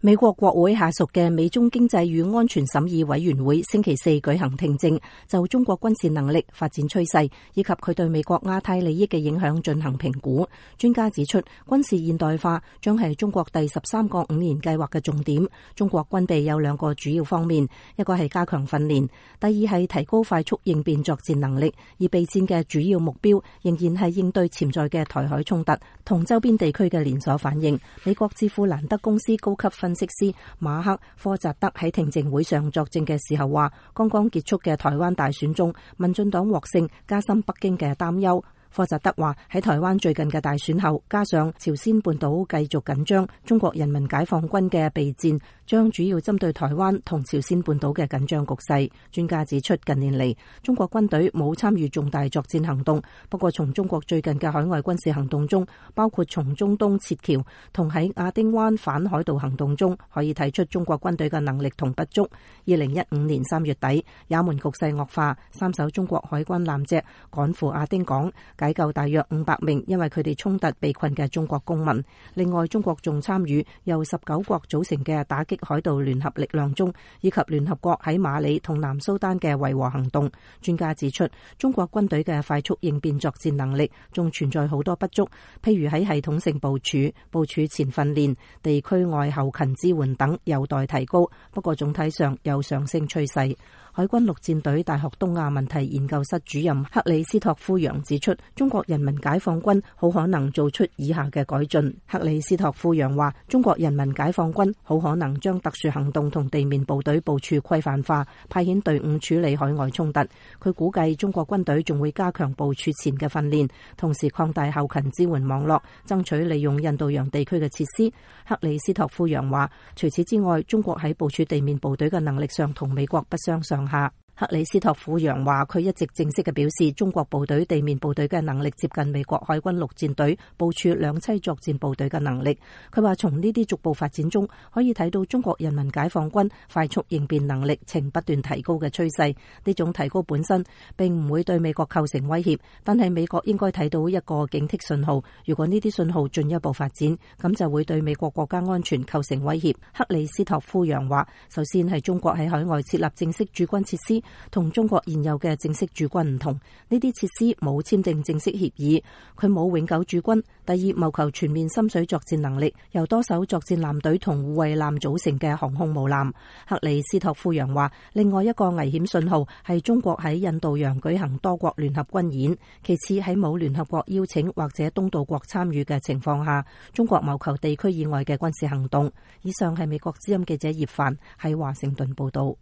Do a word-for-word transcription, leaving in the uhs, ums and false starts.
美國國會下屬嘅美中經濟與安全審議委員會星期四舉行聽證，就中國軍事能力發展趨勢以及佢對美國亞太利益嘅影響進行評估。專家指出，軍事現代化將係中國第十三個五年計劃嘅重點。中國軍備有兩個主要方面，一個係加強訓練，第二係提高快速應變作戰能力。而備戰嘅主要目標仍然係應對潛在嘅台海衝突同周邊地區嘅連鎖反應。美國智庫蘭德公司高級分析師馬克科扎德喺聽證會上作證嘅時候話，剛剛結束嘅台灣大選中，民進黨獲勝，加深北京嘅擔憂。科扎德話，喺台灣最近嘅大選後，加上朝鮮半島繼續緊張，中國人民解放軍嘅備戰將主要針對台灣同朝鮮半島嘅緊張局勢。專家指出，近年嚟中國軍隊冇參與重大作戰行動，不過從中國最近嘅海外軍事行動中，包括從中東撤僑同喺亞丁灣反海盜行動中，可以睇出中國軍隊嘅能力同不足。二零一五年三月底，也門局勢惡化，三艘中國海軍艦隻趕赴亞丁港，解救大約五百名因為佢哋衝突被困嘅中國公民。另外，中國仲參與由十九國組成嘅打擊海盜聯合力量中，以及聯合國喺馬里同南蘇丹嘅維和行動。專家指出，中國軍隊嘅快速應變作戰能力仲存在好多不足，譬如喺系統性部署、部署前訓練、地區外後勤支援等有待提高，不過總體上有上升趨勢。海軍陸戰隊大學東亞問題研究室主任克里斯托夫揚指出，中國人民解放軍好可能做出以下嘅改進。克里斯托夫揚話，中國人民解放軍好可能將特殊行動同地面部隊部署規範化，派遣隊伍處理海外衝突。佢估計中國軍隊仲會加強部署前嘅訓練，同時擴大後勤支援網絡，爭取利用印度洋地區嘅設施。克里斯托夫揚話，除此之外，中國喺部署地面部隊嘅能力上同美國不相上下。克里斯托夫揚話，佢一直正式嘅表示，中國部隊地面部隊嘅能力接近美國海軍陸戰隊部署兩棲作戰部隊嘅能力。佢話從呢啲逐步發展中可以睇到中國人民解放軍快速應變能力呈不斷提高嘅趨勢。呢種提高本身並唔會對美國構成威脅，但係美國應該睇到一個警惕信號。如果呢啲信號進一步發展，咁就會對美國國家安全構成威脅。克里斯托夫揚話，首先係中國喺海外設立正式駐軍設施，同中國現有嘅正式駐軍唔同，呢啲設施冇簽訂正式協議，佢冇永久駐軍。第二，謀求全面深水作戰能力，由多艘作戰艦隊同護衛艦組成嘅航空母艦。克里斯托夫揚話，另外一個危險信號係中國喺印度洋舉行多國聯合軍演，其次喺冇聯合國邀請或者東道國參與嘅情況下，中國謀求地區以外嘅軍事行動。以上係美國之音記者葉帆喺華盛頓報道。